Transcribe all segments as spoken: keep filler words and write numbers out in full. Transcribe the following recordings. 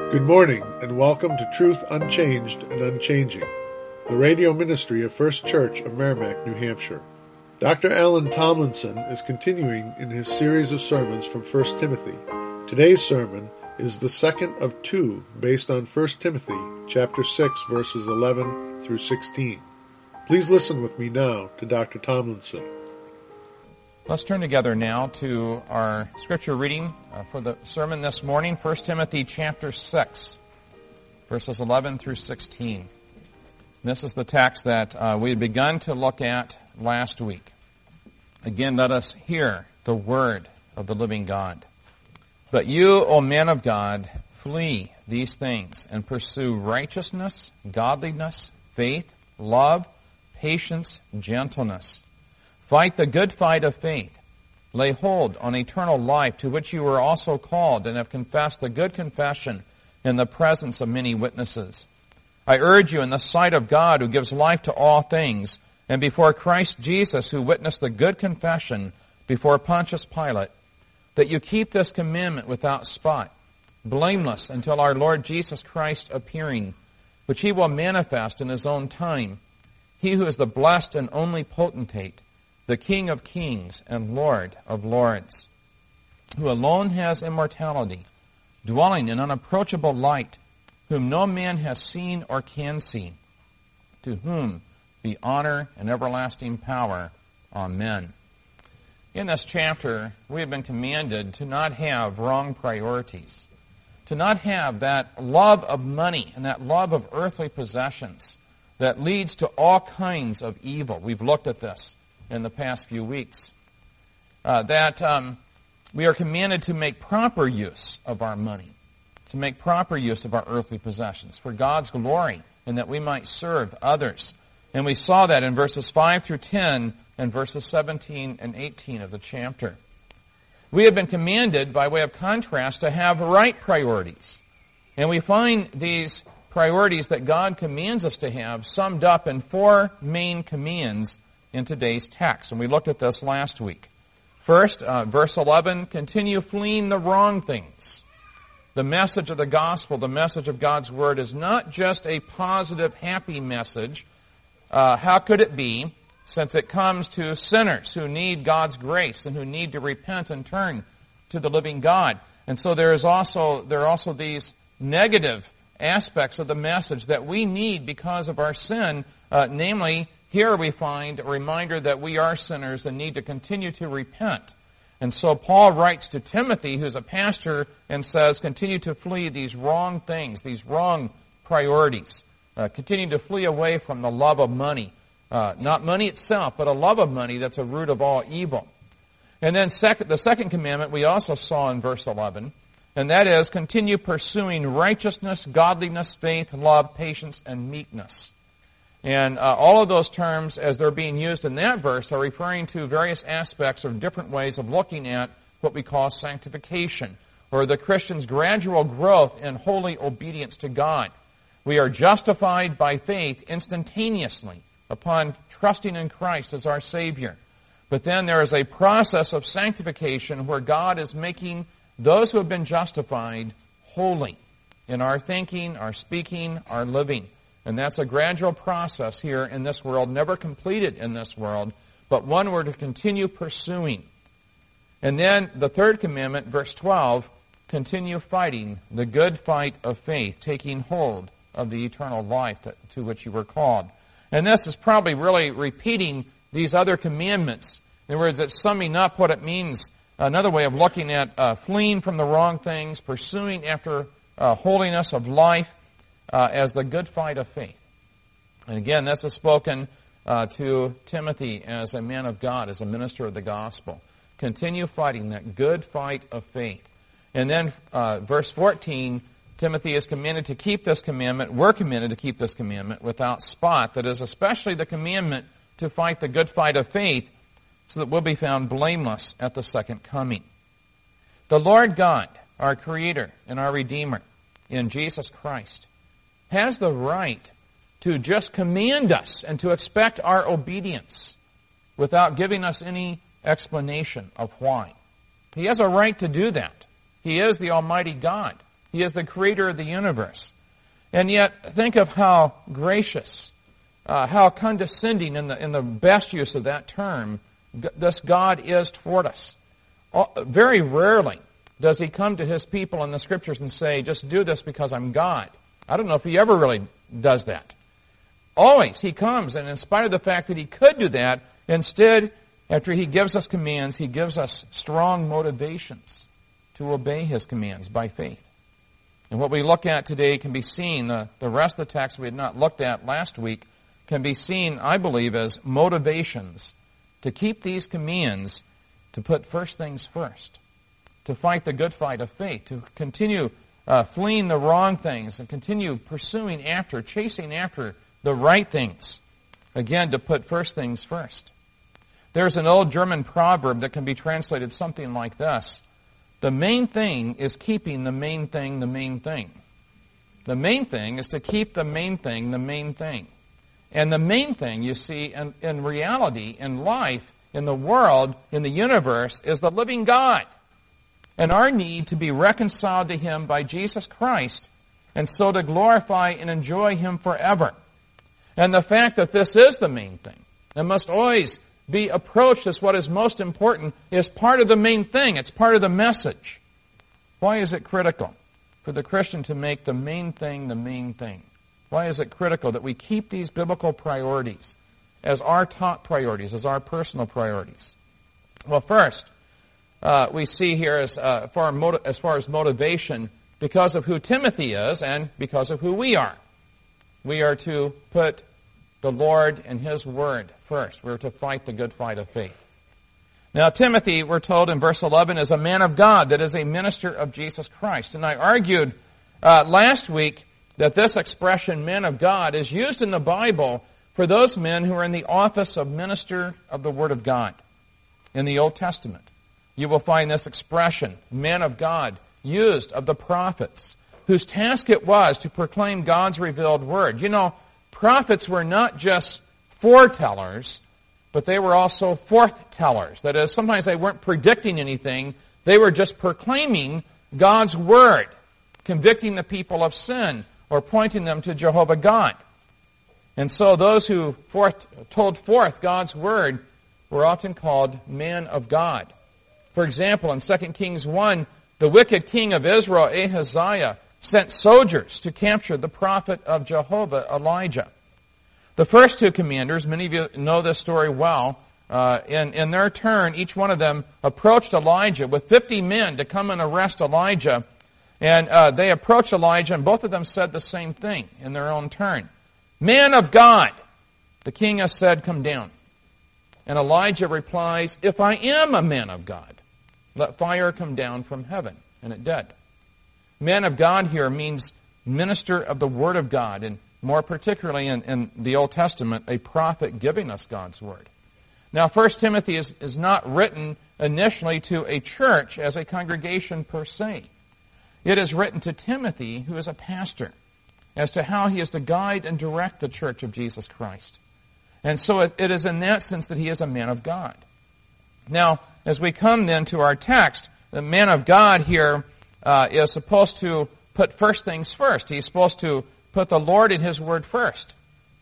Good morning, and welcome to Truth Unchanged and Unchanging, the radio ministry of First Church of Merrimack, New Hampshire. Doctor Alan Tomlinson is continuing in his series of sermons from First Timothy. Today's sermon is the second of two based on First Timothy chapter six, verses eleven through sixteen. Please listen with me now to Doctor Tomlinson. Let's turn together now to our scripture reading uh, for the sermon this morning, First Timothy chapter six, verses eleven through sixteen. This is the text that uh, we had begun to look at last week. Again, let us hear the word of the living God. But you, O men of God, flee these things and pursue righteousness, godliness, faith, love, patience, gentleness. Fight the good fight of faith. Lay hold on eternal life, to which you were also called and have confessed the good confession in the presence of many witnesses. I urge you in the sight of God, who gives life to all things, and before Christ Jesus, who witnessed the good confession before Pontius Pilate, that you keep this commandment without spot, blameless until our Lord Jesus Christ appearing, which he will manifest in his own time. He who is the blessed and only potentate, the King of kings and Lord of lords, who alone has immortality, dwelling in unapproachable light, whom no man has seen or can see, to whom be honor and everlasting power. Amen. In this chapter, we have been commanded to not have wrong priorities, to not have that love of money and that love of earthly possessions that leads to all kinds of evil. We've looked at this in the past few weeks. Uh, that um, we are commanded to make proper use of our money, to make proper use of our earthly possessions for God's glory, and that we might serve others. And we saw that in verses five through ten and verses seventeen and eighteen of the chapter. We have been commanded, by way of contrast, to have right priorities. And we find these priorities that God commands us to have summed up in four main commands in today's text. And we looked at this last week. First, uh, verse eleven, continue fleeing the wrong things. The message of the gospel, the message of God's word, is not just a positive, happy message. Uh, how could it be, since it comes to sinners who need God's grace and who need to repent and turn to the living God? And so there is also there are also these negative aspects of the message that we need because of our sin. Uh, namely, here we find a reminder that we are sinners and need to continue to repent. And so Paul writes to Timothy, who's a pastor, and says, continue to flee these wrong things, these wrong priorities. Uh, continue to flee away from the love of money. Uh, not money itself, but a love of money that's a root of all evil. And then second, the second commandment we also saw in verse eleven, and that is continue pursuing righteousness, godliness, faith, love, patience, and meekness. And uh, all of those terms, as they're being used in that verse, are referring to various aspects of different ways of looking at what we call sanctification, or the Christian's gradual growth in holy obedience to God. We are justified by faith instantaneously upon trusting in Christ as our Savior. But then there is a process of sanctification where God is making those who have been justified holy in our thinking, our speaking, our living. And that's a gradual process here in this world, never completed in this world, but one we're to continue pursuing. And then the third commandment, verse twelve, continue fighting the good fight of faith, taking hold of the eternal life that, to which you were called. And this is probably really repeating these other commandments. In other words, it's summing up what it means. Another way of looking at uh, fleeing from the wrong things, pursuing after uh, holiness of life, Uh, as the good fight of faith. And again, this is spoken uh, to Timothy as a man of God, as a minister of the gospel. Continue fighting that good fight of faith. And then uh, verse fourteen, Timothy is commanded to keep this commandment, we're commanded to keep this commandment without spot. That is especially the commandment to fight the good fight of faith so that we'll be found blameless at the second coming. The Lord God, our Creator and our Redeemer in Jesus Christ, has the right to just command us and to expect our obedience without giving us any explanation of why. He has a right to do that. He is the Almighty God. He is the creator of the universe. And yet, think of how gracious, uh, how condescending in the, in the best use of that term, g- this God is toward us. Uh, very rarely does he come to his people in the Scriptures and say, just do this because I'm God. I don't know if he ever really does that. Always he comes, and in spite of the fact that he could do that, instead, after he gives us commands, he gives us strong motivations to obey his commands by faith. And what we look at today can be seen, the, the rest of the text we had not looked at last week, can be seen, I believe, as motivations to keep these commands, to put first things first, to fight the good fight of faith, to continue uh, fleeing the wrong things and continue pursuing after, chasing after the right things. Again, to put first things first. There's an old German proverb that can be translated something like this. The main thing is keeping the main thing the main thing. The main thing is to keep the main thing the main thing. And the main thing, you see, in, in reality, in life, in the world, in the universe, is the living God. And our need to be reconciled to him by Jesus Christ, and so to glorify and enjoy him forever. And the fact that this is the main thing, and must always be approached as what is most important, is part of the main thing. It's part of the message. Why is it critical for the Christian to make the main thing the main thing? Why is it critical that we keep these biblical priorities as our top priorities, as our personal priorities? Well, first, uh, we see here as, uh, far motiv- as far as motivation, because of who Timothy is and because of who we are. We are to put the Lord and his word first. We're to fight the good fight of faith. Now, Timothy, we're told in verse eleven, is a man of God, that is a minister of Jesus Christ. And I argued uh, last week that this expression, man of God, is used in the Bible for those men who are in the office of minister of the Word of God. In the Old Testament, you will find this expression, man of God, used of the prophets, whose task it was to proclaim God's revealed Word. You know, prophets were not just foretellers, but they were also forthtellers. That is, sometimes they weren't predicting anything, they were just proclaiming God's Word, convicting the people of sin, or pointing them to Jehovah God. And so those who forth, told forth God's Word were often called men of God. For example, in Second Kings one, the wicked king of Israel, Ahaziah, sent soldiers to capture the prophet of Jehovah, Elijah. The first two commanders, many of you know this story well, uh, in, in their turn, each one of them approached Elijah with fifty men to come and arrest Elijah. And uh, they approached Elijah, and both of them said the same thing in their own turn. Man of God, the king has said, come down. And Elijah replies, if I am a man of God, let fire come down from heaven. And it did. Man of God here means minister of the Word of God, and more particularly in, in the Old Testament, a prophet giving us God's Word. Now, First Timothy is, is not written initially to a church as a congregation per se. It is written to Timothy, who is a pastor, as to how he is to guide and direct the church of Jesus Christ. And so it, it is in that sense that he is a man of God. Now, as we come then to our text, the man of God here uh, is supposed to put first things first. He's supposed to put the Lord and his word first.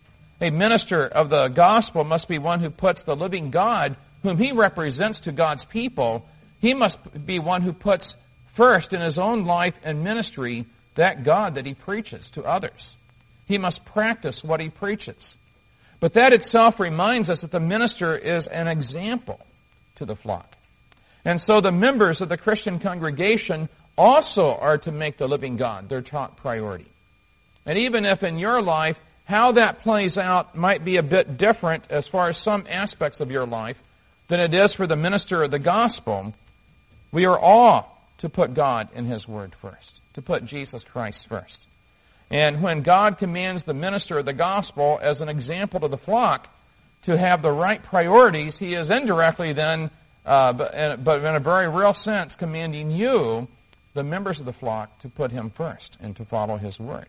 A minister of the gospel must be one who puts the living God, whom he represents to God's people, he must be one who puts first in his own life and ministry that God that he preaches to others. He must practice what he preaches. But that itself reminds us that the minister is an example to the flock. And so the members of the Christian congregation also are to make the living God their top priority. And even if in your life, how that plays out might be a bit different as far as some aspects of your life than it is for the minister of the gospel, we are all to put God and his word first, to put Jesus Christ first. And when God commands the minister of the gospel as an example to the flock to have the right priorities, he is indirectly then, uh, but, in, but in a very real sense, commanding you, the members of the flock, to put him first and to follow his word.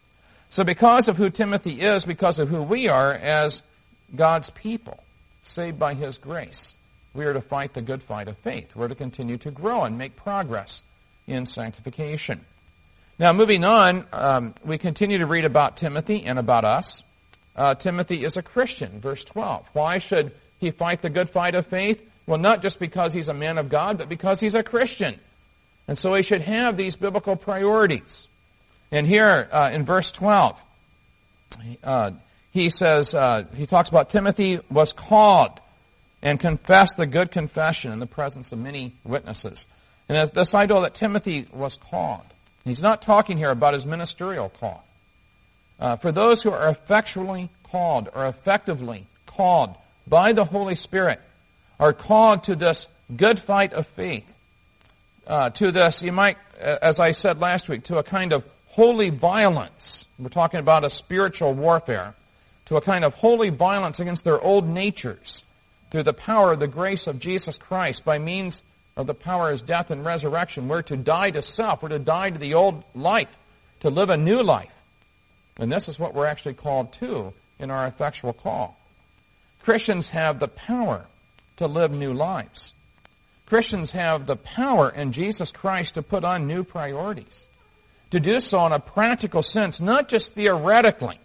So because of who Timothy is, because of who we are as God's people, saved by his grace, we are to fight the good fight of faith. We're to continue to grow and make progress in sanctification. Now, moving on, um, we continue to read about Timothy and about us. Uh, Timothy is a Christian, verse twelve. Why should he fight the good fight of faith? Well, not just because he's a man of God, but because he's a Christian. And so he should have these biblical priorities. And here uh, in verse twelve, uh, he says, uh, he talks about Timothy was called and confessed the good confession in the presence of many witnesses. And as this idea that Timothy was called. He's not talking here about his ministerial call. Uh, for those who are effectually called or effectively called by the Holy Spirit are called to this good fight of faith, uh, to this, you might, as I said last week, to a kind of holy violence. We're talking about a spiritual warfare, to a kind of holy violence against their old natures through the power of the grace of Jesus Christ by means of the power of His death and resurrection. We're to die to self. We're to die to the old life, to live a new life. And this is what we're actually called to in our effectual call. Christians have the power to live new lives. Christians have the power in Jesus Christ to put on new priorities, to do so in a practical sense, not just theoretically.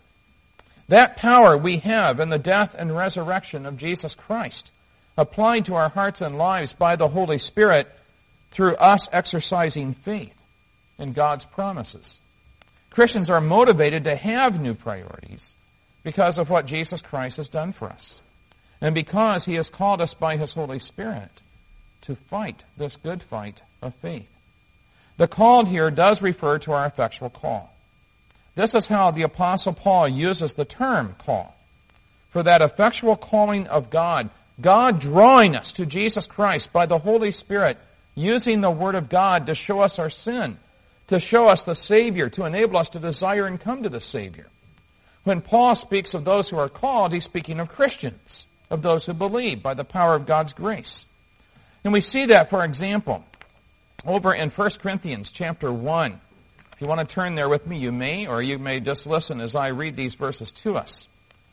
That power we have in the death and resurrection of Jesus Christ, applied to our hearts and lives by the Holy Spirit through us exercising faith in God's promises. Christians are motivated to have new priorities because of what Jesus Christ has done for us, and because He has called us by His Holy Spirit to fight this good fight of faith. The called here does refer to our effectual call. This is how the Apostle Paul uses the term call. For that effectual calling of God, God drawing us to Jesus Christ by the Holy Spirit, using the Word of God to show us our sin, to show us the Savior, to enable us to desire and come to the Savior. When Paul speaks of those who are called, he's speaking of Christians, of those who believe by the power of God's grace. And we see that, for example, over in First Corinthians chapter one. If you want to turn there with me, you may, or you may just listen as I read these verses to us.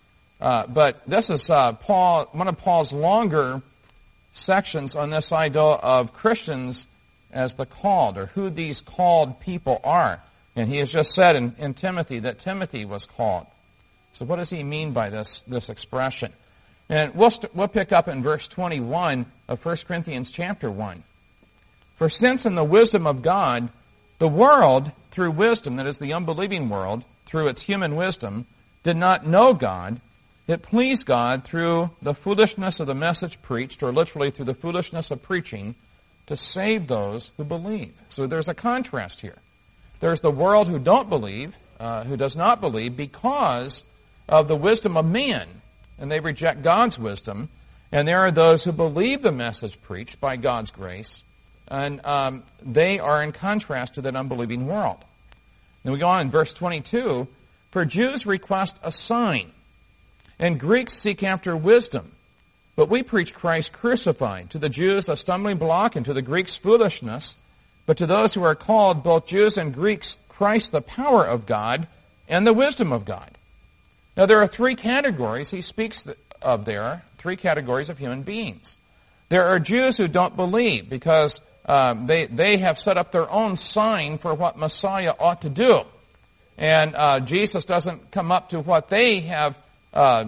Uh, but this is uh, Paul, one of Paul's longer sections on this idea of Christians as the called, or who these called people are. And he has just said in, in Timothy that Timothy was called. So what does he mean by this, this expression? And we'll, st- we'll pick up in verse twenty-one of First Corinthians chapter one. For since in the wisdom of God, the world, through wisdom, that is the unbelieving world, through its human wisdom, did not know God, it pleased God through the foolishness of the message preached, or literally through the foolishness of preaching, to save those who believe. So there's a contrast here. There's the world who don't believe, uh, who does not believe because of the wisdom of man, and they reject God's wisdom. And there are those who believe the message preached by God's grace, and um, they are in contrast to that unbelieving world. Then we go on in verse twenty-two, for Jews request a sign, and Greeks seek after wisdom. But we preach Christ crucified, to the Jews a stumbling block, and to the Greeks foolishness. But to those who are called, both Jews and Greeks, Christ the power of God and the wisdom of God. Now there are three categories he speaks of there, three categories of human beings. There are Jews who don't believe because um, they, they have set up their own sign for what Messiah ought to do. And uh, Jesus doesn't come up to what they have uh,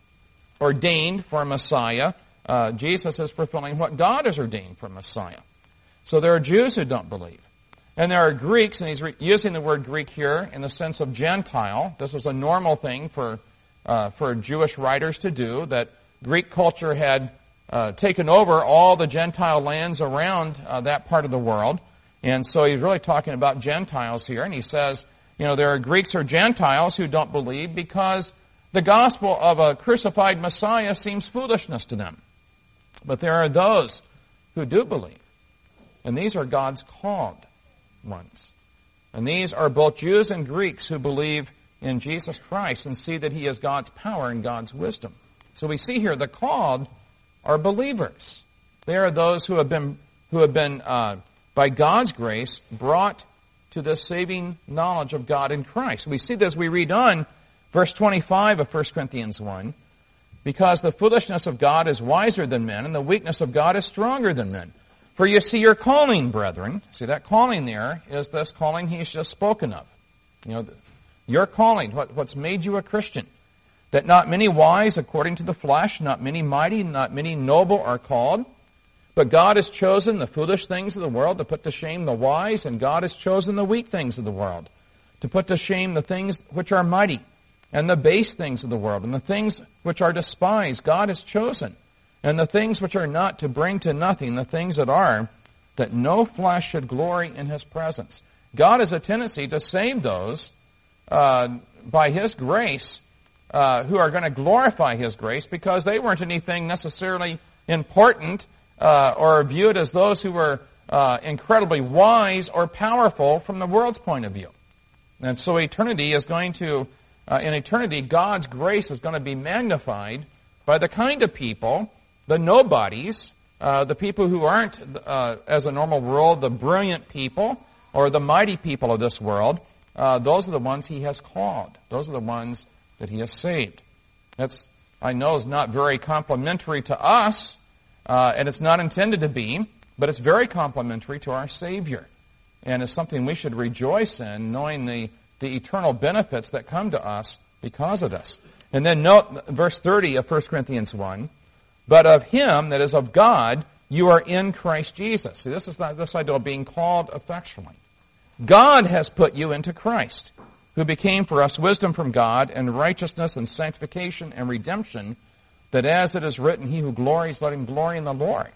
ordained for Messiah. Uh, Jesus is fulfilling what God has ordained for Messiah. So there are Jews who don't believe. And there are Greeks, and he's re- using the word Greek here in the sense of Gentile. This was a normal thing for uh, for Jewish writers to do, that Greek culture had uh, taken over all the Gentile lands around uh, that part of the world. And so he's really talking about Gentiles here. And he says, you know, there are Greeks or Gentiles who don't believe because the gospel of a crucified Messiah seems foolishness to them. But there are those who do believe. And these are God's called ones. And these are both Jews and Greeks who believe in Jesus Christ and see that He is God's power and God's wisdom. So we see here the called are believers. They are those who have been, who have been uh, by God's grace, brought to the saving knowledge of God in Christ. We see this as we read on, verse twenty-five of First Corinthians one, because the foolishness of God is wiser than men, and the weakness of God is stronger than men. For you see your calling, brethren. See, that calling there is this calling he's just spoken of. You know, your calling, what, what's made you a Christian. That not many wise according to the flesh, not many mighty, not many noble are called. But God has chosen the foolish things of the world to put to shame the wise, and God has chosen the weak things of the world to put to shame the things which are mighty, and the base things of the world, and the things which are despised God has chosen, and the things which are not, to bring to nothing the things that are, that no flesh should glory in His presence. God has a tendency to save those uh, by His grace uh, who are going to glorify His grace because they weren't anything necessarily important uh, or viewed as those who were uh, incredibly wise or powerful from the world's point of view. And so eternity is going to, uh, in eternity, God's grace is going to be magnified by the kind of people, the nobodies, uh, the people who aren't, uh, as a normal rule, the brilliant people or the mighty people of this world. Uh, those are the ones He has called. Those are the ones that He has saved. That's, I know, is not very complimentary to us, uh, and it's not intended to be, but it's very complimentary to our Savior. And it's something we should rejoice in, knowing the, the eternal benefits that come to us because of this. And then note verse thirty of First Corinthians one, but of Him, that is of God, you are in Christ Jesus. See, this is not this idea of being called effectually. God has put you into Christ, who became for us wisdom from God, and righteousness and sanctification and redemption, that as it is written, he who glories, let him glory in the Lord.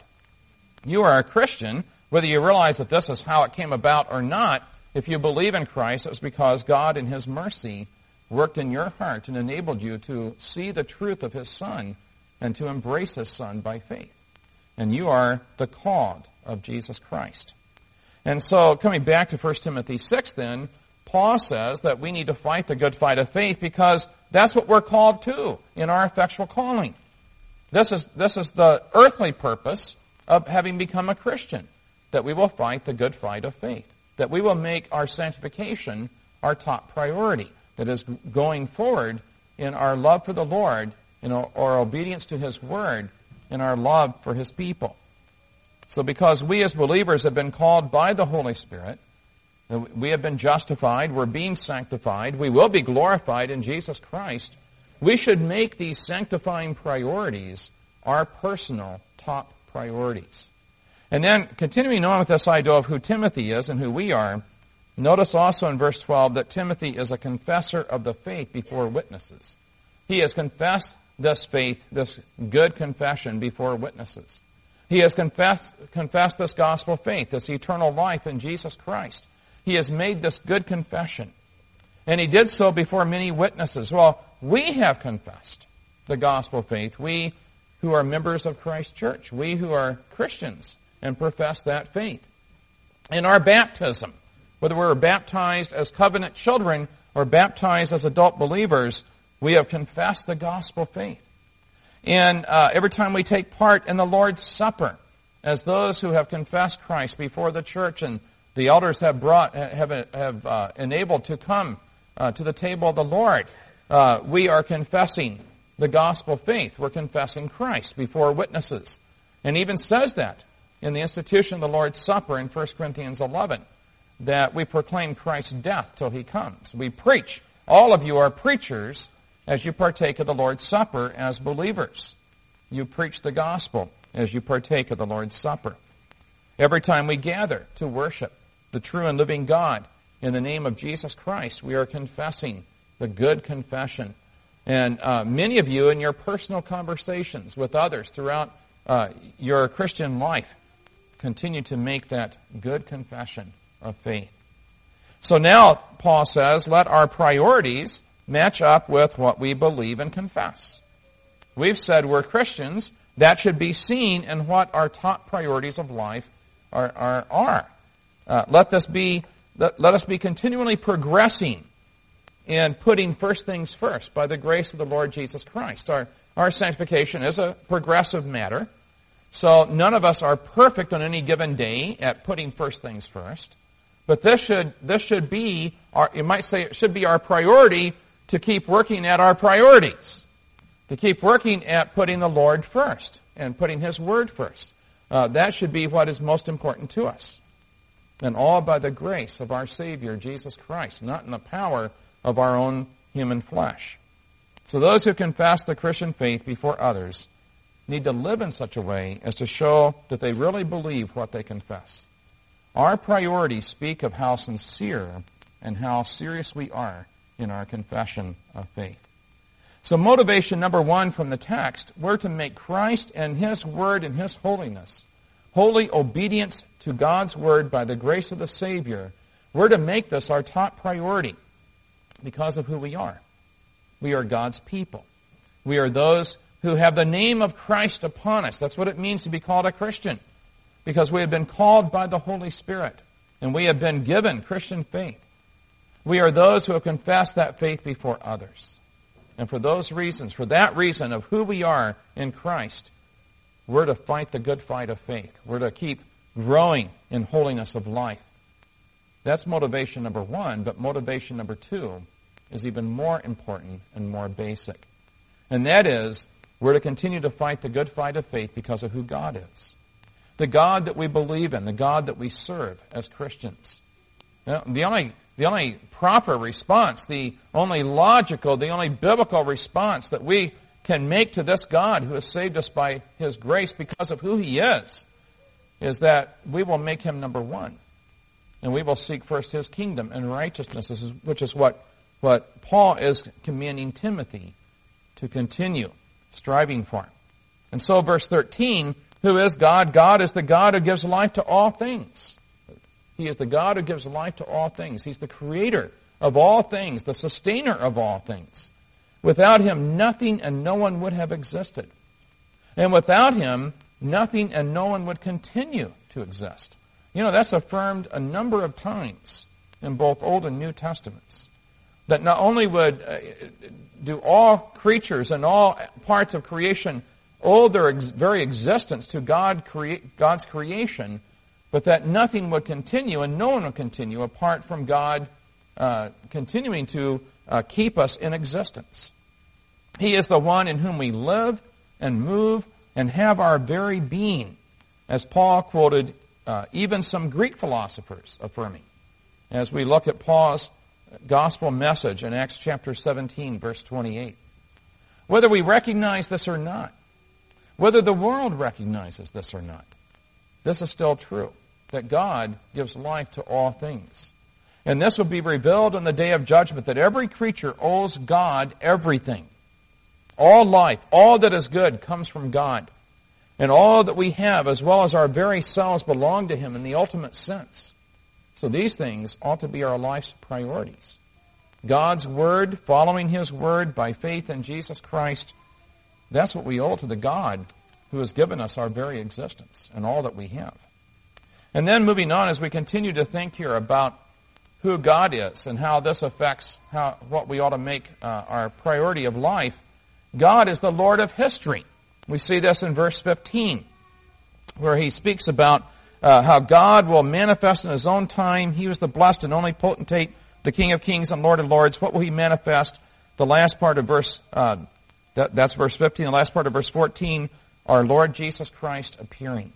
You are a Christian, whether you realize that this is how it came about or not. If you believe in Christ, it was because God in His mercy worked in your heart and enabled you to see the truth of His Son and to embrace His Son by faith. And you are the called of Jesus Christ. And so, coming back to First Timothy six then, Paul says that we need to fight the good fight of faith because that's what we're called to in our effectual calling. This is, this is the earthly purpose of having become a Christian, that we will fight the good fight of faith, that we will make our sanctification our top priority, that is going forward in our love for the Lord, in our, our obedience to His Word, in our love for His people. So because we as believers have been called by the Holy Spirit, we have been justified, we're being sanctified, we will be glorified in Jesus Christ, we should make these sanctifying priorities our personal top priorities. And then, continuing on with this idea of who Timothy is and who we are, notice also in verse twelve that Timothy is a confessor of the faith before witnesses. He has confessed this faith, this good confession before witnesses. He has confessed, confessed this gospel faith, this eternal life in Jesus Christ. He has made this good confession. And he did so before many witnesses. Well, we have confessed the gospel faith. We who are members of Christ's church. We who are Christians and profess that faith. In our baptism, whether we were baptized as covenant children or baptized as adult believers, we have confessed the gospel faith. And uh, every time we take part in the Lord's Supper, as those who have confessed Christ before the church and the elders have brought, have, have uh, enabled to come uh, to the table of the Lord, uh, we are confessing the gospel faith. We're confessing Christ before witnesses. And even says that in the institution of the Lord's Supper in First Corinthians eleven, that we proclaim Christ's death till He comes. We preach. All of you are preachers as you partake of the Lord's Supper as believers. You preach the gospel as you partake of the Lord's Supper. Every time we gather to worship the true and living God in the name of Jesus Christ, we are confessing the good confession. And uh, many of you in your personal conversations with others throughout uh, your Christian life continue to make that good confession of faith. So now, Paul says, let our priorities match up with what we believe and confess. We've said we're Christians. That should be seen in what our top priorities of life are. are, are. Uh, let this be. Let, let us be continually progressing in putting first things first by the grace of the Lord Jesus Christ. Our, our sanctification is a progressive matter. So none of us are perfect on any given day at putting first things first. But this should this should be our, you might say it should be our priority to keep working at our priorities, to keep working at putting the Lord first and putting His Word first. Uh, that should be what is most important to us. And all by the grace of our Savior, Jesus Christ, not in the power of our own human flesh. So those who confess the Christian faith before others need to live in such a way as to show that they really believe what they confess. Our priorities speak of how sincere and how serious we are in our confession of faith. So motivation number one from the text, we're to make Christ and His Word and His holiness, holy obedience to God's Word by the grace of the Savior, we're to make this our top priority because of who we are. We are God's people. We are those who have the name of Christ upon us. That's what it means to be called a Christian, because we have been called by the Holy Spirit, and we have been given Christian faith. We are those who have confessed that faith before others. And for those reasons, for that reason of who we are in Christ, we're to fight the good fight of faith. We're to keep growing in holiness of life. That's motivation number one, but motivation number two is even more important and more basic. And that is, we're to continue to fight the good fight of faith because of who God is. The God that we believe in, the God that we serve as Christians. Now, the only The only proper response, the only logical, the only biblical response that we can make to this God who has saved us by His grace because of who He is, is that we will make Him number one. And we will seek first His kingdom and righteousness, which is what, what Paul is commanding Timothy to continue striving for. And so verse thirteen, who is God? God is the God who gives life to all things. He is the God who gives life to all things. He's the creator of all things, the sustainer of all things. Without Him, nothing and no one would have existed. And without Him, nothing and no one would continue to exist. You know, that's affirmed a number of times in both Old and New Testaments. That not only would uh, do all creatures and all parts of creation owe their ex- very existence to God crea- God's creation, but that nothing would continue and no one would continue apart from God uh, continuing to uh, keep us in existence. He is the one in whom we live and move and have our very being, as Paul quoted uh, even some Greek philosophers affirming, as we look at Paul's gospel message in Acts chapter seventeen, verse twenty-eight. Whether we recognize this or not, whether the world recognizes this or not, this is still true, that God gives life to all things. And this will be revealed on the day of judgment, that every creature owes God everything. All life, all that is good comes from God. And all that we have, as well as our very selves, belong to Him in the ultimate sense. So these things ought to be our life's priorities. God's Word, following His Word by faith in Jesus Christ, that's what we owe to the God who has given us our very existence and all that we have. And then moving on, as we continue to think here about who God is and how this affects how what we ought to make uh, our priority of life, God is the Lord of history. We see this in verse fifteen, where he speaks about uh, how God will manifest in His own time. He was the blessed and only potentate, the King of kings and Lord of lords. What will He manifest? The last part of verse, uh, that, that's verse fifteen. The last part of verse fourteen, our Lord Jesus Christ appearing.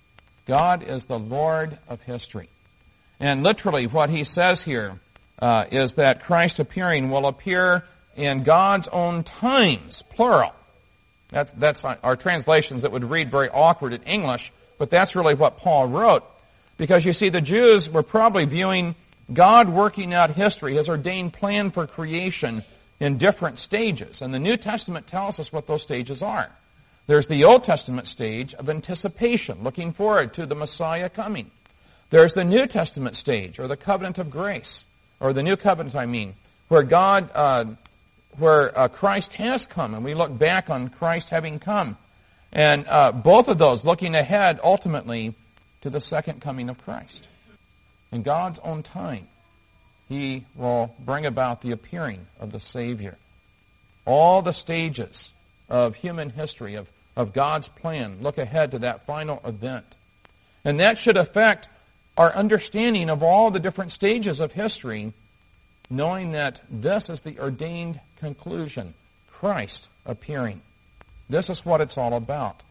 God is the Lord of history. And literally what he says here uh, is that Christ appearing will appear in God's own times, plural. That's, that's our translations that would read very awkward in English, but that's really what Paul wrote. Because you see, the Jews were probably viewing God working out history, His ordained plan for creation in different stages. And the New Testament tells us what those stages are. There's the Old Testament stage of anticipation, looking forward to the Messiah coming. There's the New Testament stage, or the covenant of grace, or the new covenant, I mean, where God, uh, where uh, Christ has come, and we look back on Christ having come. And uh, both of those looking ahead, ultimately, to the second coming of Christ. In God's own time, He will bring about the appearing of the Savior. All the stages of human history, of, of God's plan, look ahead to that final event. And that should affect our understanding of all the different stages of history, knowing that this is the ordained conclusion, Christ appearing. This is what it's all about.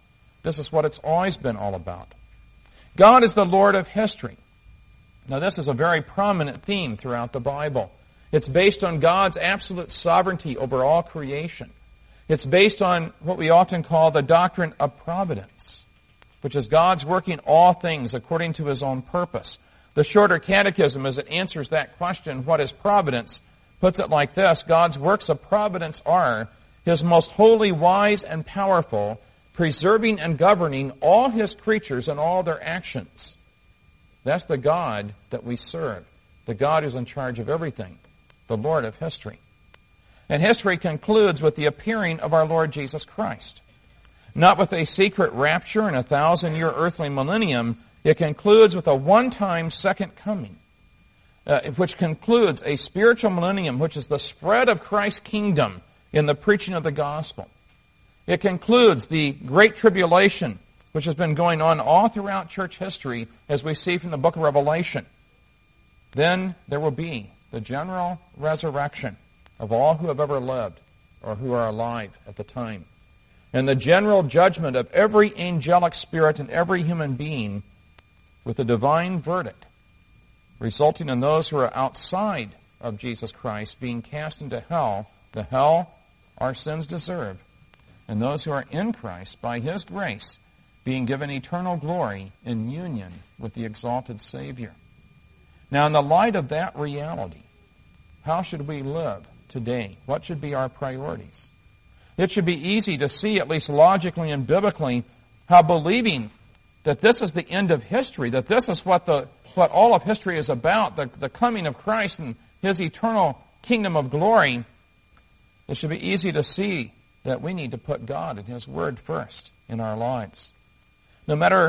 This is what it's always been all about. God is the Lord of history. Now, this is a very prominent theme throughout the Bible. It's based on God's absolute sovereignty over all creation. It's based on what we often call the doctrine of providence, which is God's working all things according to His own purpose. The Shorter Catechism, as it answers that question, what is providence, puts it like this: God's works of providence are His most holy, wise, and powerful, preserving and governing all His creatures and all their actions. That's the God that we serve, the God who's in charge of everything, the Lord of history. And history concludes with the appearing of our Lord Jesus Christ. Not with a secret rapture and a thousand-year earthly millennium. It concludes with a one-time second coming, uh, which concludes a spiritual millennium, which is the spread of Christ's kingdom in the preaching of the gospel. It concludes the Great Tribulation, which has been going on all throughout church history, as we see from the book of Revelation. Then there will be the general resurrection of all who have ever lived or who are alive at the time, and the general judgment of every angelic spirit and every human being, with a divine verdict, resulting in those who are outside of Jesus Christ being cast into hell, the hell our sins deserve, and those who are in Christ, by His grace, being given eternal glory in union with the exalted Savior. Now, in the light of that reality, how should we live today? What should be our priorities? It should be easy to see, at least logically and biblically, how believing that this is the end of history, that this is what the what all of history is about, the, the coming of Christ and His eternal kingdom of glory, it should be easy to see that we need to put God and His Word first in our lives. No matter,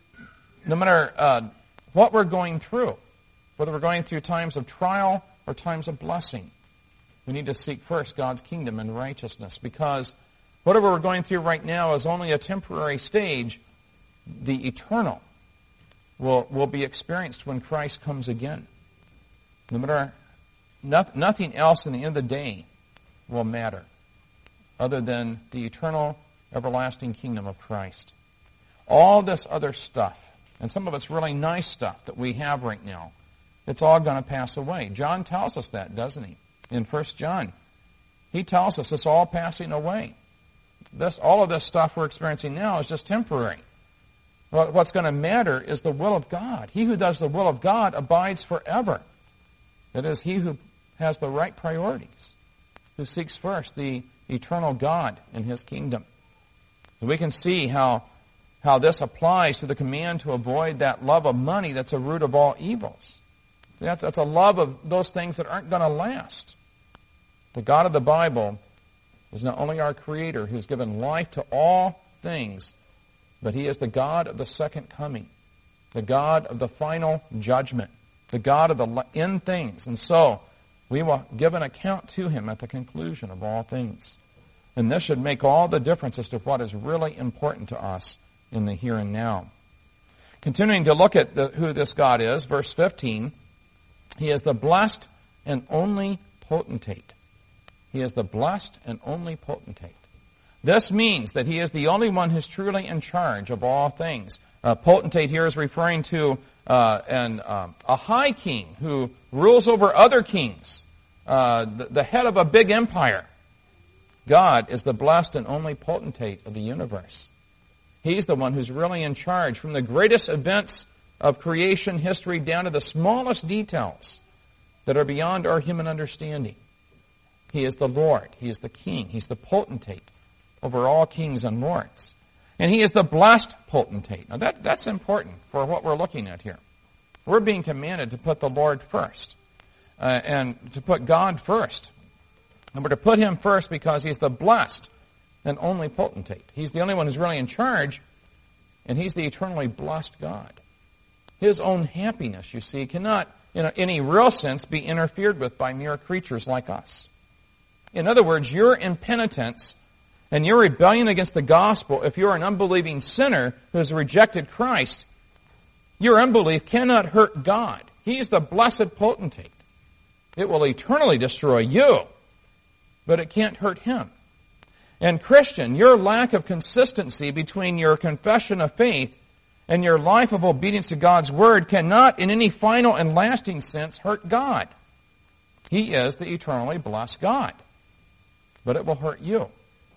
no matter uh, what we're going through, whether we're going through times of trial or times of blessing, we need to seek first God's kingdom and righteousness, because whatever we're going through right now is only a temporary stage. The eternal will, will be experienced when Christ comes again. No matter, not, nothing else in the end of the day will matter other than the eternal, everlasting kingdom of Christ. All this other stuff, and some of it's really nice stuff that we have right now, it's all going to pass away. John tells us that, doesn't he? In First John, he tells us it's all passing away. This, all of this stuff we're experiencing now is just temporary. What's going to matter is the will of God. He who does the will of God abides forever. That is, he who has the right priorities, who seeks first the eternal God and His kingdom. So we can see how, how this applies to the command to avoid that love of money that's a root of all evils. That's, that's a love of those things that aren't going to last. The God of the Bible is not only our Creator, who's given life to all things, but He is the God of the second coming, the God of the final judgment, the God of the end things. And so, we will give an account to Him at the conclusion of all things. And this should make all the difference as to what is really important to us in the here and now. Continuing to look at the, who this God is, verse fifteen, He is the blessed and only potentate. He is the blessed and only potentate. This means that He is the only one who's truly in charge of all things. Uh, potentate here is referring to uh, an, um, a high king who rules over other kings, uh, the, the head of a big empire. God is the blessed and only potentate of the universe. He's the one who's really in charge, from the greatest events of creation history down to the smallest details that are beyond our human understanding. He is the Lord. He is the King. He's the potentate over all kings and lords. And He is the blessed potentate. Now that, that's important for what we're looking at here. We're being commanded to put the Lord first, uh, and to put God first. And we're to put Him first because He's the blessed and only potentate. He's the only one who's really in charge, and He's the eternally blessed God. His own happiness, you see, cannot, in any real sense, be interfered with by mere creatures like us. In other words, your impenitence and your rebellion against the gospel, if you're an unbelieving sinner who has rejected Christ, your unbelief cannot hurt God. He's the blessed potentate. It will eternally destroy you, but it can't hurt Him. And Christian, your lack of consistency between your confession of faith and your life of obedience to God's Word cannot, in any final and lasting sense, hurt God. He is the eternally blessed God. But it will hurt you.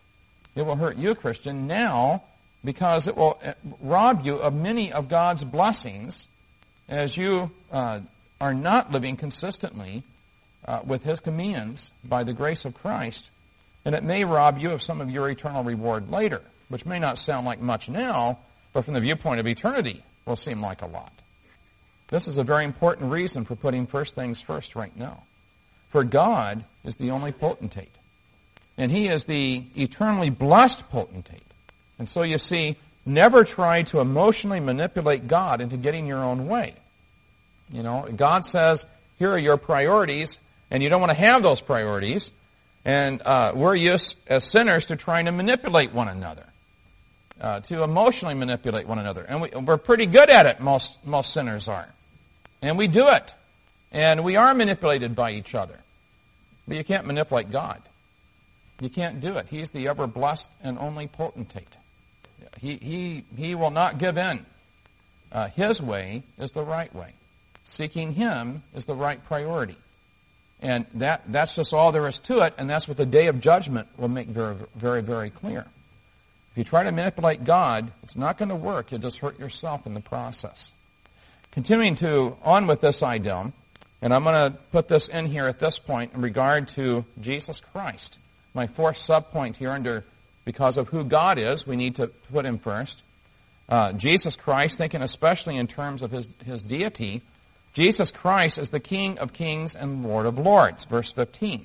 It will hurt you, Christian, now, because it will rob you of many of God's blessings as you uh, are not living consistently uh, with His commands by the grace of Christ. And it may rob you of some of your eternal reward later, which may not sound like much now, but from the viewpoint of eternity will seem like a lot. This is a very important reason for putting first things first right now. For God is the only potentate. And He is the eternally blessed potentate. And so you see, never try to emotionally manipulate God into getting your own way. You know, God says, here are your priorities, and you don't want to have those priorities. And uh, we're used as sinners to trying to manipulate one another, uh, to emotionally manipulate one another. And we, we're pretty good at it, most, most sinners are. And we do it. And we are manipulated by each other. But you can't manipulate God. You can't do it. He's the ever-blessed and only potentate. He, he, he will not give in. Uh, his way is the right way. Seeking Him is the right priority. And that, that's just all there is to it, and that's what the day of judgment will make very, very, very clear. If you try to manipulate God, it's not going to work. You'll just hurt yourself in the process. Continuing to on with this item, and I'm going to put this in here at this point in regard to Jesus Christ. My fourth subpoint here under, because of who God is, we need to put Him first. Uh, Jesus Christ, thinking especially in terms of His, His deity, Jesus Christ is the King of kings and Lord of lords. Verse fifteen.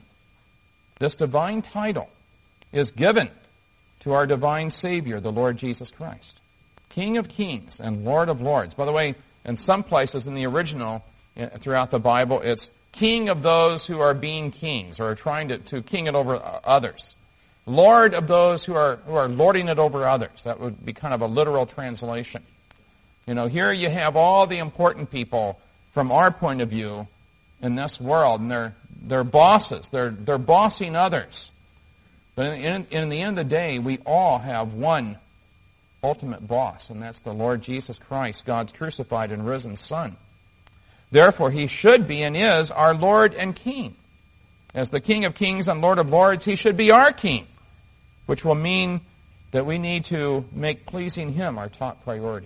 This divine title is given to our divine Savior, the Lord Jesus Christ. King of kings and Lord of lords. By the way, in some places in the original, throughout the Bible, it's King of those who are being kings, or are trying to, to king it over others. Lord of those who are, who are lording it over others. That would be kind of a literal translation. You know, here you have all the important people from our point of view in this world, and they're, they're bosses. They're, they're bossing others. But in, in, in the end of the day, we all have one ultimate boss, and that's the Lord Jesus Christ, God's crucified and risen Son. Therefore, He should be and is our Lord and King. As the King of kings and Lord of lords, He should be our King, which will mean that we need to make pleasing Him our top priority.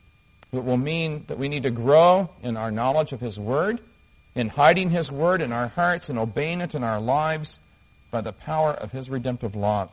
It will mean that we need to grow in our knowledge of His Word, in hiding His Word in our hearts and obeying it in our lives by the power of His redemptive love.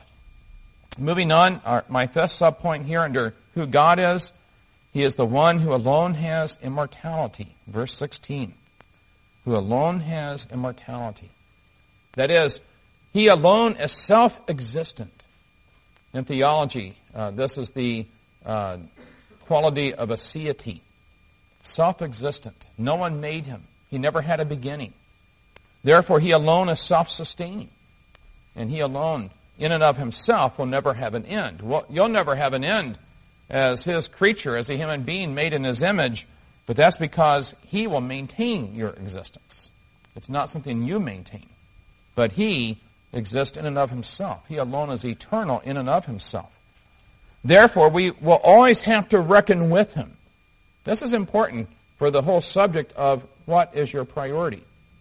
Moving on, our, my fifth subpoint here under who God is, He is the one who alone has immortality. Verse sixteen. Who alone has immortality. That is, He alone is self-existent. In theology, uh, this is the uh, quality of a deity. Self-existent. No one made Him. He never had a beginning. Therefore, He alone is self-sustaining. And He alone, in and of Himself, will never have an end. Well, you'll never have an end as His creature, as a human being made in His image, but that's because He will maintain your existence. It's not something you maintain. But He exists in and of Himself. He alone is eternal in and of Himself. Therefore, we will always have to reckon with Him. This is important for the whole subject of what is your priority.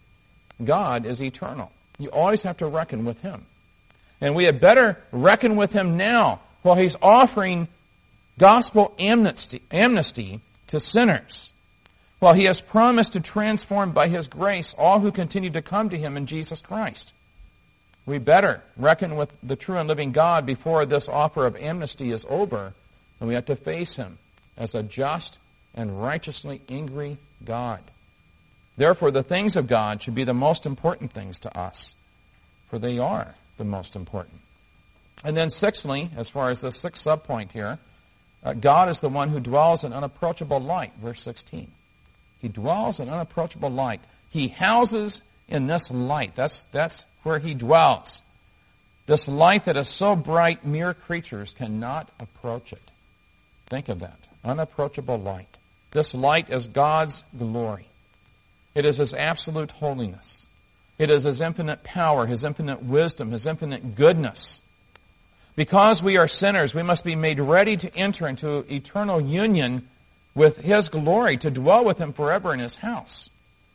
God is eternal. You always have to reckon with Him. And we had better reckon with Him now while He's offering gospel amnesty, amnesty to sinners, while He has promised to transform by His grace all who continue to come to Him in Jesus Christ. We better reckon with the true and living God before this offer of amnesty is over, and we have to face Him as a just and righteously angry God. Therefore, the things of God should be the most important things to us, for they are the most important. And then sixthly, as far as the sixth subpoint here, uh, God is the one who dwells in unapproachable light, verse sixteen. He dwells in unapproachable light. He houses in this light. That's, that's where He dwells. This light that is so bright, mere creatures cannot approach it. Think of that. Unapproachable light. This light is God's glory. It is His absolute holiness. It is His infinite power, His infinite wisdom, His infinite goodness. Because we are sinners, we must be made ready to enter into eternal union with His glory, to dwell with Him forever in His house.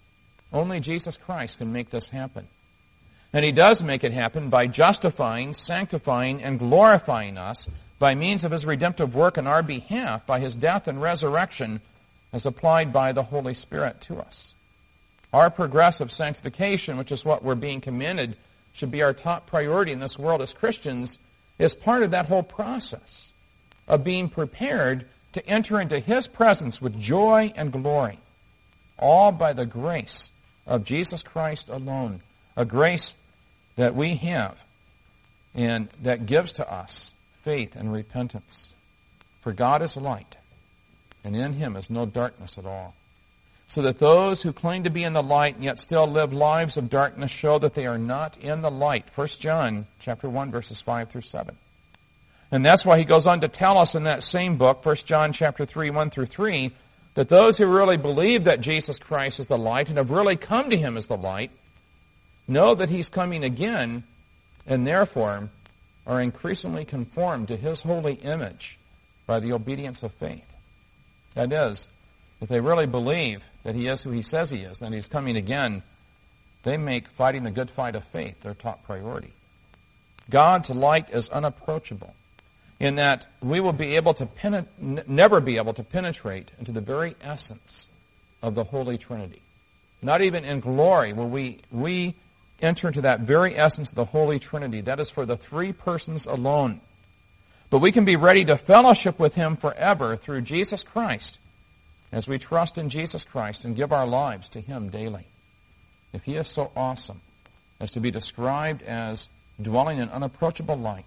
Only Jesus Christ can make this happen. And He does make it happen by justifying, sanctifying, and glorifying us by means of His redemptive work on our behalf, by His death and resurrection as applied by the Holy Spirit to us. Our progressive sanctification, which is what we're being commanded, should be our top priority in this world as Christians, is part of that whole process of being prepared to enter into His presence with joy and glory, all by the grace of Jesus Christ alone, a grace that we have and that gives to us faith and repentance. For God is light, and in Him is no darkness at all. So that those who claim to be in the light and yet still live lives of darkness show that they are not in the light. First John chapter one, verses five through seven. And that's why he goes on to tell us in that same book, First John chapter three, one through three, that those who really believe that Jesus Christ is the light and have really come to Him as the light know that He's coming again, and therefore are increasingly conformed to His holy image by the obedience of faith. That is, if they really believe that He is who He says He is, and He's coming again, they make fighting the good fight of faith their top priority. God's light is unapproachable, in that we will be able to penet- never be able to penetrate into the very essence of the Holy Trinity. Not even in glory will we, we enter into that very essence of the Holy Trinity. That is for the three persons alone. But we can be ready to fellowship with Him forever through Jesus Christ, as we trust in Jesus Christ and give our lives to Him daily. If He is so awesome as to be described as dwelling in unapproachable light,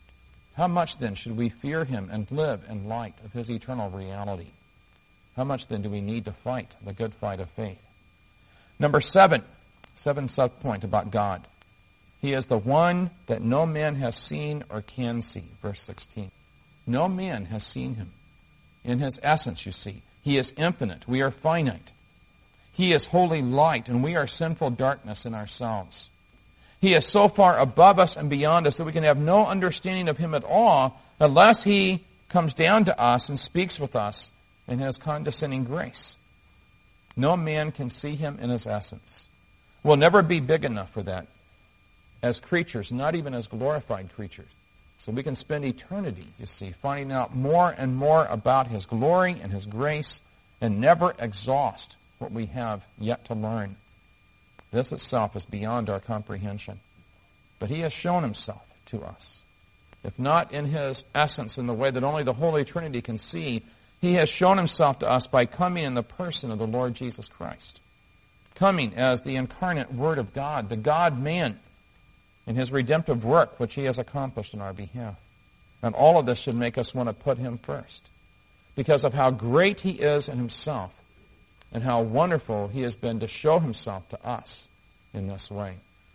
how much then should we fear Him and live in light of His eternal reality? How much then do we need to fight the good fight of faith? Number seven, seven sub-point about God. He is the one that no man has seen or can see, verse sixteen. No man has seen Him. In His essence, you see, He is infinite. We are finite. He is holy light, and we are sinful darkness in ourselves. He is so far above us and beyond us that we can have no understanding of Him at all unless He comes down to us and speaks with us in His condescending grace. No man can see Him in His essence. We'll never be big enough for that as creatures, not even as glorified creatures. So we can spend eternity, you see, finding out more and more about His glory and His grace and never exhaust what we have yet to learn. This itself is beyond our comprehension. But He has shown Himself to us. If not in His essence, in the way that only the Holy Trinity can see, He has shown Himself to us by coming in the person of the Lord Jesus Christ. Coming as the incarnate Word of God, the God-man, in His redemptive work which He has accomplished in our behalf. And all of this should make us want to put Him first, because of how great He is in Himself and how wonderful He has been to show Himself to us in this way.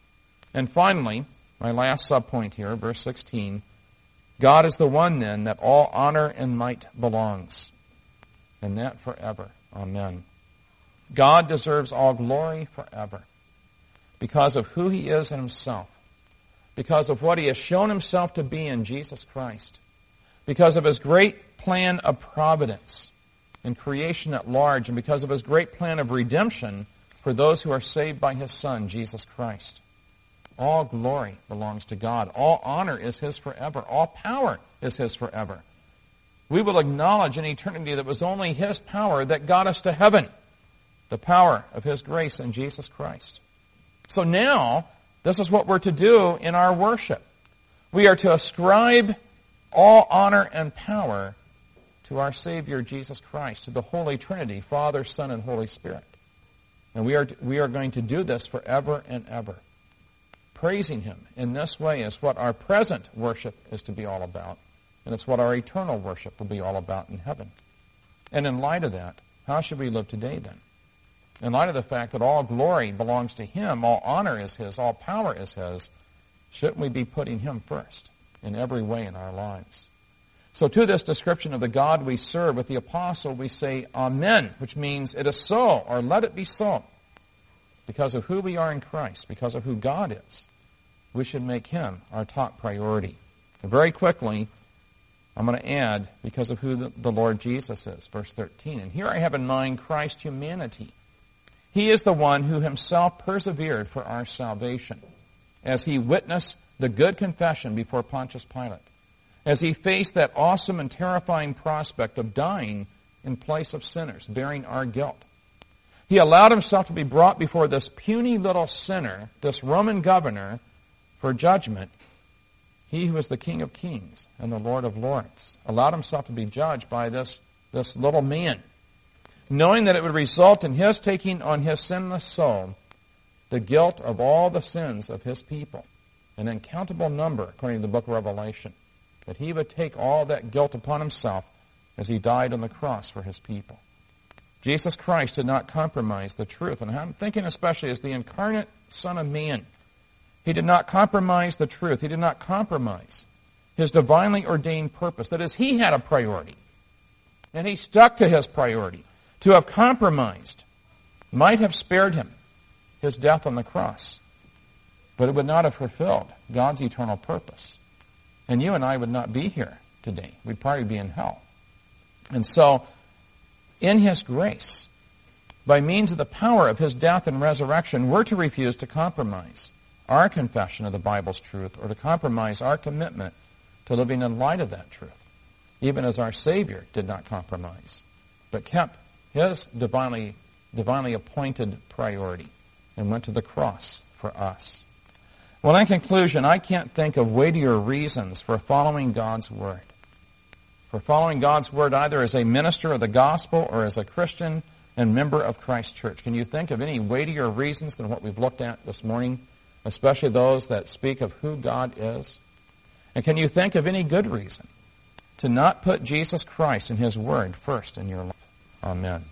And finally, my last subpoint here, verse sixteen, God is the one then that all honor and might belongs, and that forever. Amen. God deserves all glory forever because of who He is in Himself, because of what He has shown Himself to be in Jesus Christ, because of His great plan of providence in creation at large, and because of His great plan of redemption for those who are saved by His Son, Jesus Christ. All glory belongs to God. All honor is His forever. All power is His forever. We will acknowledge in eternity that it was only His power that got us to heaven, the power of His grace in Jesus Christ. So now, this is what we're to do in our worship. We are to ascribe all honor and power to our Savior Jesus Christ, to the Holy Trinity, Father, Son, and Holy Spirit. And we are to, we are going to do this forever and ever. Praising Him in this way is what our present worship is to be all about, and it's what our eternal worship will be all about in heaven. And in light of that, how should we live today then? In light of the fact that all glory belongs to Him, all honor is His, all power is His, shouldn't we be putting Him first in every way in our lives? So to this description of the God we serve with the apostle, we say Amen, which means it is so, or let it be so. Because of who we are in Christ, because of who God is, we should make Him our top priority. Very quickly, I'm going to add, because of who the, the Lord Jesus is, verse thirteen. And here I have in mind Christ's humanity. He is the one who himself persevered for our salvation, as he witnessed the good confession before Pontius Pilate, as he faced that awesome and terrifying prospect of dying in place of sinners, bearing our guilt. He allowed himself to be brought before this puny little sinner, this Roman governor, for judgment. He who is the King of Kings and the Lord of Lords allowed himself to be judged by this, this little man, knowing that it would result in his taking on his sinless soul the guilt of all the sins of his people, an uncountable number, according to the book of Revelation, that he would take all that guilt upon himself as he died on the cross for his people. Jesus Christ did not compromise the truth, and I'm thinking especially as the incarnate Son of Man. He did not compromise the truth. He did not compromise his divinely ordained purpose. That is, he had a priority, and he stuck to his priority. To have compromised might have spared him his death on the cross, but it would not have fulfilled God's eternal purpose. And you and I would not be here today. We'd probably be in hell. And so, in his grace, by means of the power of his death and resurrection, we're to refuse to compromise our confession of the Bible's truth or to compromise our commitment to living in light of that truth, even as our Savior did not compromise, but kept his divinely, divinely appointed priority and went to the cross for us. Well, in conclusion, I can't think of weightier reasons for following God's Word. For following God's Word either as a minister of the gospel or as a Christian and member of Christ's church. Can you think of any weightier reasons than what we've looked at this morning, especially those that speak of who God is? And can you think of any good reason to not put Jesus Christ and His Word first in your life? Amen.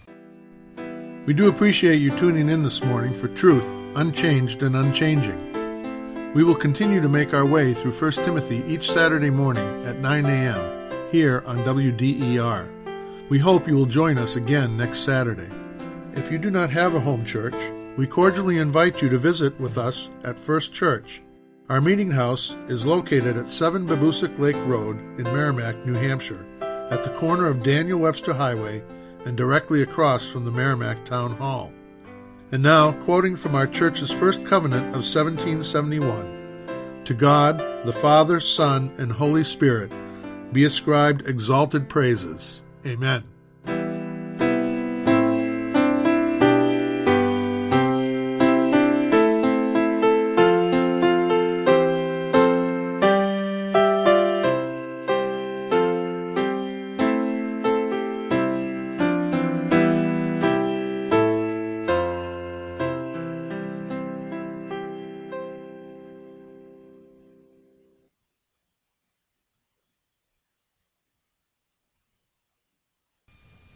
We do appreciate you tuning in this morning for Truth, Unchanged and Unchanging. We will continue to make our way through First Timothy each Saturday morning at nine a.m. here on W D E R. We hope you will join us again next Saturday. If you do not have a home church, we cordially invite you to visit with us at First Church. Our meeting house is located at seven Babusick Lake Road in Merrimack, New Hampshire, at the corner of Daniel Webster Highway and directly across from the Merrimack Town Hall. And now, quoting from our church's first covenant of seventeen seventy-one, to God, the Father, Son, and Holy Spirit, be ascribed exalted praises. Amen.